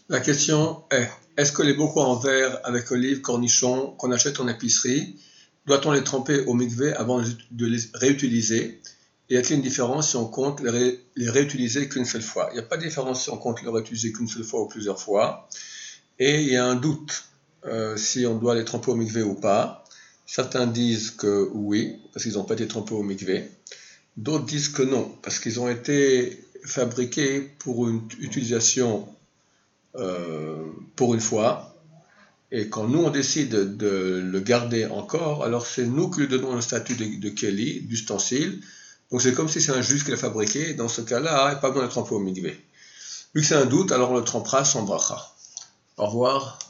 La question est-ce que les bocaux en verre avec olives, cornichons qu'on achète en épicerie, doit-on les tremper au mikvé avant de les réutiliser? Et y a-t-il une différence si on compte les réutiliser qu'une seule fois? Il n'y a pas de différence si on compte les réutiliser qu'une seule fois ou plusieurs fois. Et il y a un doute si on doit les tremper au mikvé ou pas. Certains disent que oui, parce qu'ils n'ont pas été trempés au mikvé. D'autres disent que non, parce qu'ils ont été fabriqués pour une utilisation pour une fois. Et quand nous on décide de le garder encore, alors c'est nous qui lui donnons le statut de Kelly, d'ustensile. Donc c'est comme si c'est un juif qui l'a fabriqué. Dans ce cas-là, il n'y a pas besoin de tremper au mikvé. Vu que c'est un doute, alors on le trempera sans bracha. Au revoir.